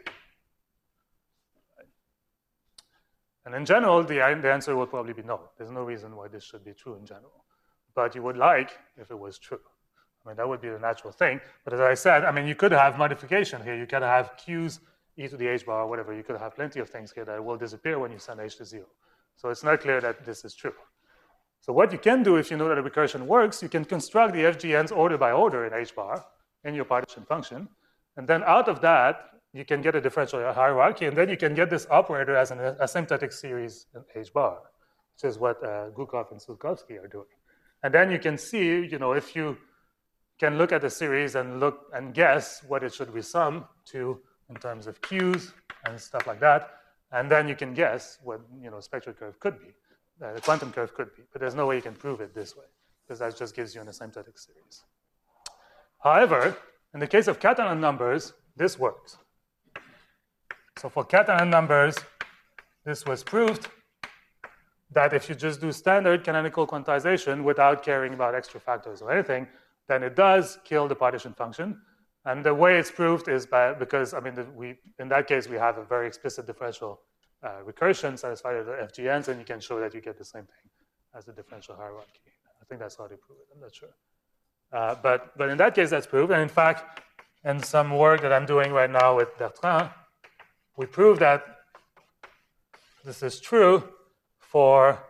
And in general, the answer will probably be no. There's no reason why this should be true in general. But you would like if it was true. I mean, that would be the natural thing. But as I said, I mean, you could have modification here. You could have q's e to the h bar or whatever. You could have plenty of things here that will disappear when you send h to 0. So it's not clear that this is true. So what you can do if you know that a recursion works, you can construct the FGNs order by order in h bar in your partition function. And then out of that, you can get a differential hierarchy. And then you can get this operator as an asymptotic series in h bar, which is what Gukov and Sulkovsky are doing. And then you can see, you know, if you can look at the series and look and guess what it should resum to in terms of q's and stuff like that. And then you can guess what, you know, spectral curve could be. The quantum curve could be, but there's no way you can prove it this way, because that just gives you an asymptotic series. However, in the case of Catalan numbers, this works. So for Catalan numbers, this was proved that if you just do standard canonical quantization without caring about extra factors or anything, then it does kill the partition function. And the way it's proved is because, I mean, in that case, we have a very explicit differential recursion satisfied with the FGNs, and you can show that you get the same thing as the differential hierarchy. I think that's how they prove it. I'm not sure. But in that case, that's proved. And in fact, in some work that I'm doing right now with Bertrand, we prove that this is true for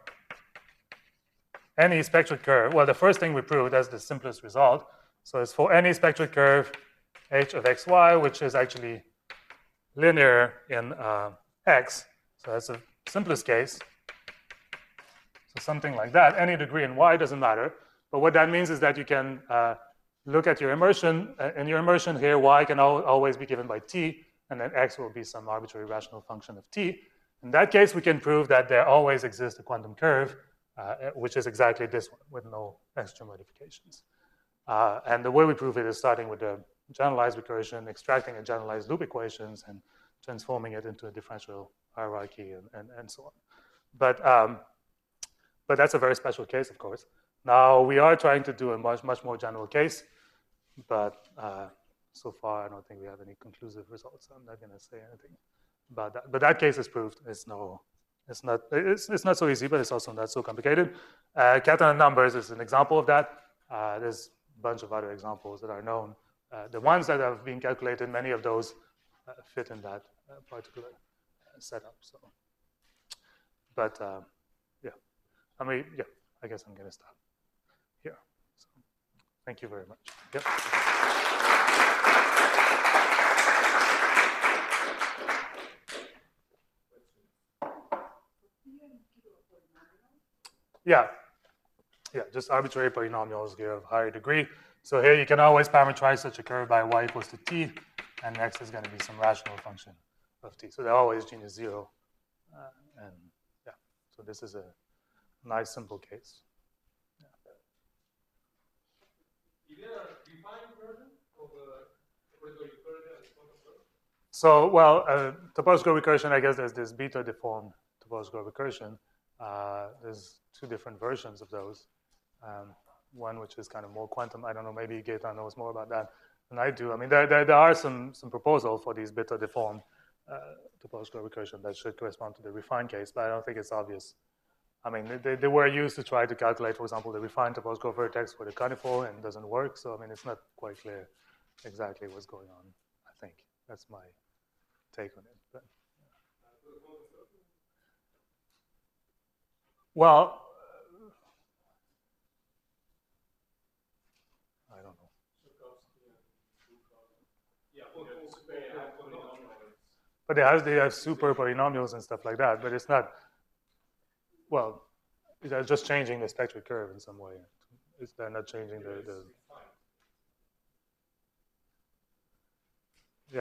any spectral curve. Well, the first thing we proved, that's the simplest result. So it's for any spectral curve h of xy, which is actually linear in x. So that's the simplest case. So something like that. Any degree in y doesn't matter. But what that means is that you can look at your immersion. In your immersion here, y can always be given by t, and then x will be some arbitrary rational function of t. In that case, we can prove that there always exists a quantum curve, which is exactly this one, with no extra modifications. And the way we prove it is starting with the generalized recursion, extracting a generalized loop equations, and transforming it into a differential hierarchy, and so on. But that's a very special case, of course. Now, we are trying to do a much more general case, but so far, I don't think we have any conclusive results. So I'm not going to say anything about that. But that case is proved. It's not so easy, but it's also not so complicated. Catalan numbers is an example of that. There's a bunch of other examples that are known. The ones that have been calculated, many of those fit in that particular setup. So, but yeah, I mean, yeah, I guess I'm going to stop here. So, thank you very much. Yep. Yeah, just arbitrary polynomials give higher degree. So here you can always parameterize such a curve by y equals to t, and x is going to be some rational function of t. So they're always genus 0. And yeah, so this is a nice simple case. So, well, topological recursion, I guess there's this beta deformed topological recursion. There's two different versions of those. One which is kind of more quantum. I don't know, maybe Gaetan knows more about that than I do. I mean, there are some proposals for these beta deformed topological recursion that should correspond to the refined case, but I don't think it's obvious. I mean, they were used to try to calculate, for example, the refined topological vertex for the conical, and it doesn't work. So, I mean, it's not quite clear exactly what's going on, I think. That's my take on it. But, well, I don't know. But they have super polynomials and stuff like that, but it's not, well, they're just changing the spectral curve in some way. They're not changing the yeah.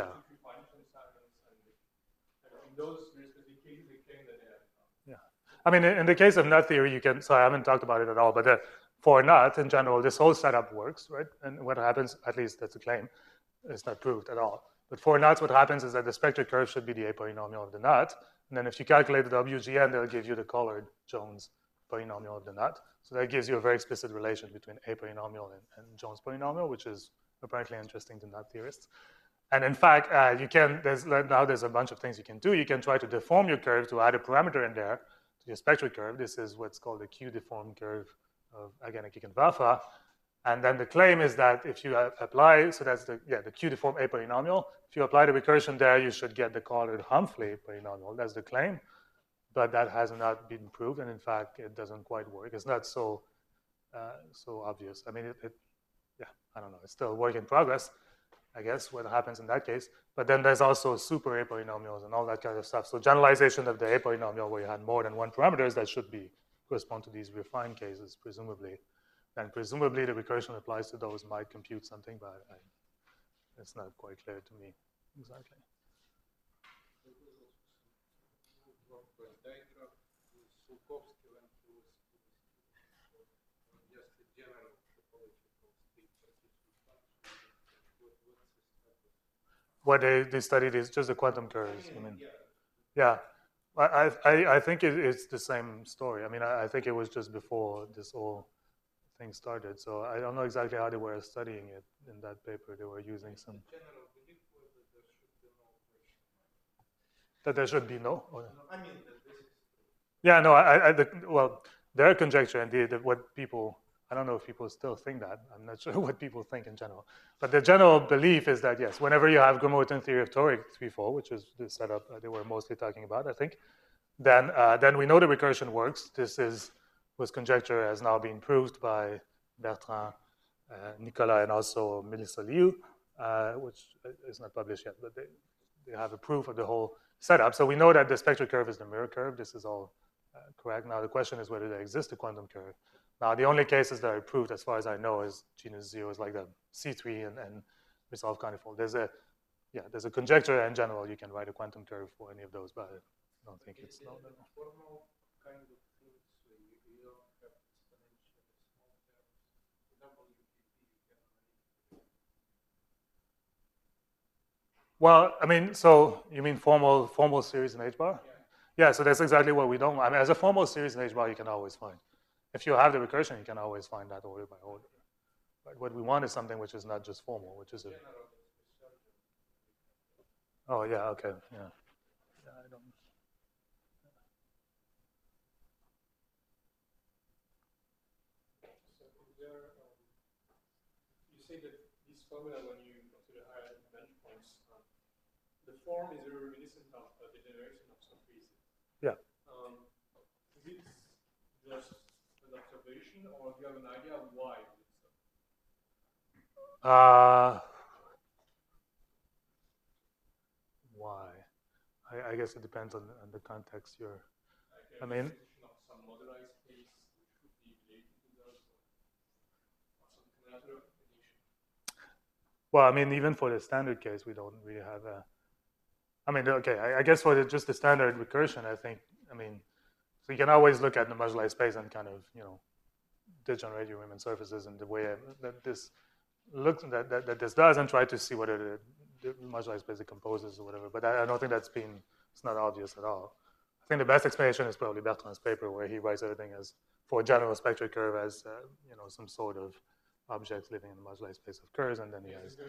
Yeah. I mean, in the case of nut theory, you can, so I haven't talked about it at all, but for nut in general, this whole setup works, right? And what happens, at least that's a claim, it's not proved at all. But for nuts, what happens is that the spectral curve should be the A polynomial of the nut. And then if you calculate the WGN, they'll give you the colored Jones polynomial of the nut. So that gives you a very explicit relation between A polynomial and Jones polynomial, which is apparently interesting to nut theorists. And in fact, now there's a bunch of things you can do. You can try to deform your curve to add a parameter in there to your spectral curve. This is what's called the Q-deformed curve of Agenic Eigenvalpha. And then the claim is that if you apply, so that's the Q-deformed A polynomial. If you apply the recursion there, you should get the colored Humphrey polynomial. That's the claim. But that has not been proved. And in fact, it doesn't quite work. It's not so obvious. I mean, I don't know. It's still a work in progress, I guess, what happens in that case. But then there's also super A polynomials and all that kind of stuff. So generalization of the A polynomial where you had more than one parameters, that should correspond to these refined cases, presumably. And presumably the recursion applies to those might compute something, but it's not quite clear to me exactly. What they studied is just the quantum curves. I mean, yeah. I think it's the same story. I mean, I think it was just before this whole thing started. So I don't know exactly how they were studying it in that paper. They were using some. That there should be no? Or... I mean, yeah, no, well, their conjecture indeed, what people, I don't know if people still think that. I'm not sure what people think in general. But the general belief is that, yes, whenever you have Gromov-Thiem theory of toric threefold, which is the setup they were mostly talking about, I think, then we know the recursion works. This was conjecture has now been proved by Bertrand, Nicolas, and also Melissa Liu, which is not published yet, but they have a proof of the whole setup. So we know that the spectral curve is the mirror curve. This is all correct. Now the question is whether there exists a quantum curve. Now the only cases that are proved, as far as I know, is genus 0 is like the C3 and resolved conifold. There's a conjecture in general. You can write a quantum curve for any of those, but I don't think it's known. Well, I mean, so you mean formal series in H-bar? Yeah, so that's exactly what we don't. I mean, as a formal series in H-bar, you can always find. If you have the recursion, you can always find that order by order. But what we want is something which is not just formal, which is a. Oh yeah, okay, yeah. I don't. You say that this formula, when you consider higher dimension points, the form is reminiscent of the generation of some pieces. Yeah. Is it just an observation, or do you have an idea of why? Why? I guess it depends on the context you're. I mean. Some modernized case which would be related to those, or some collateral explanation. Well, I mean, even for the standard case, we don't really have a. I mean, okay, I guess for just the standard recursion, I think, I mean, so you can always look at the moduli space and kind of, degenerate your Riemann surfaces in the way that this look that this does and try to see whether the moduli space decomposes or whatever. But I don't think it's not obvious at all. I think the best explanation is probably Bertrand's paper, where he writes everything as, for a general spectral curve, as some sort of objects living in the moduli space of curves, and then he has.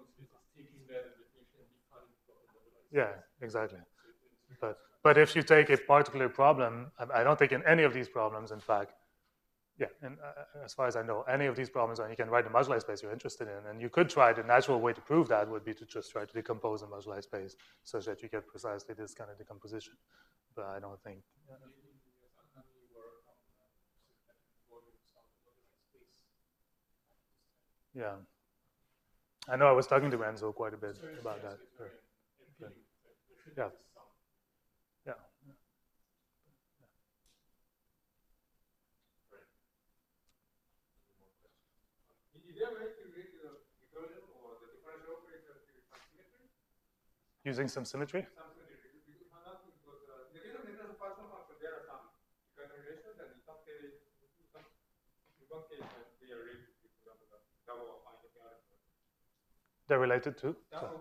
Yeah, exactly. But if you take a particular problem, I don't think in any of these problems, in fact, yeah, and as far as I know, any of these problems, and you can write the moduli space you're interested in, and you could try, the natural way to prove that would be to just try to decompose the moduli space such that you get precisely this kind of decomposition. But I don't think. Yeah. I know I was talking to Renzo quite a bit about that. Yeah. Yeah. Using some symmetry? They're related to?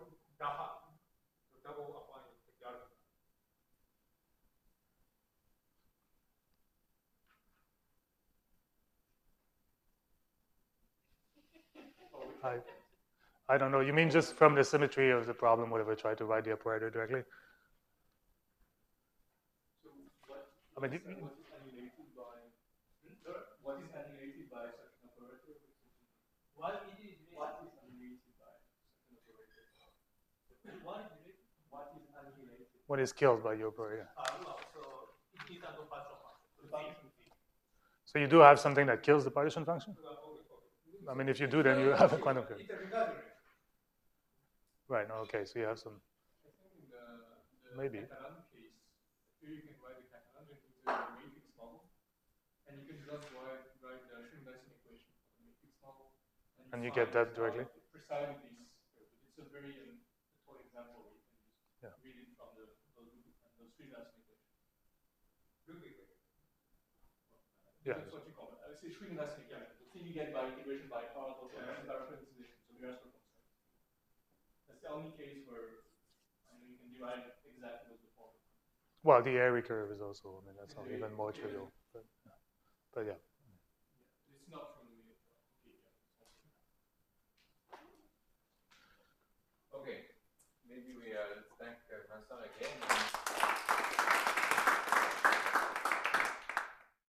I don't know. You mean just from the symmetry of the problem, whatever, try to write the operator directly? I mean, what is annihilated by such an operator? What is annihilated by such an operator? What is annihilated? What is killed by your operator? So you do have something that kills the partition function? I mean, if you do, then you have a quantum curve. Right. Okay. So you have some. Maybe. You can write the Catalan into the matrix model, and you can just write the Schwind-Dyson equation for the matrix model. And you get that directly? Precisely this. It's a very important example where you can just read it from the Schwind-Dyson equation. Yeah. That's what you call it. I would say Schwind-Dyson equation. The thing you get by integration by part of parameterization. So we are so concerned. That's the only case where you can derive exactly what the formula. Well, the Airy curve is also, I mean, that's even more trivial. But yeah. It's not from the. Okay, maybe we thank Vincent again.